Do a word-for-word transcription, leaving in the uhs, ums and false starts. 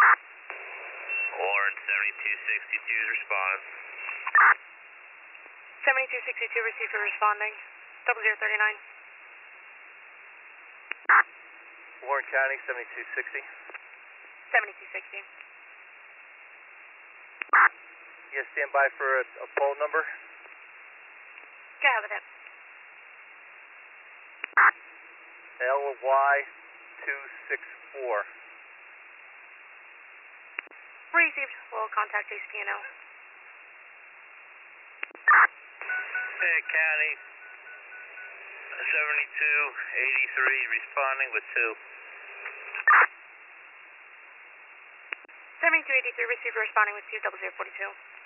Orange seventy-two sixty-two is responding. seventy-two sixty-two received for responding. Double zero thirty-nine. Warren County seventy-two sixty. seventy-two sixty. You guys stand by for a, a poll number? Go ahead with it. L Y two six four. Received. We'll contact A C P N L. Hey, County seventy-two eighty-three responding with two. seventy-two eighty-three received for responding with two double zero forty-two.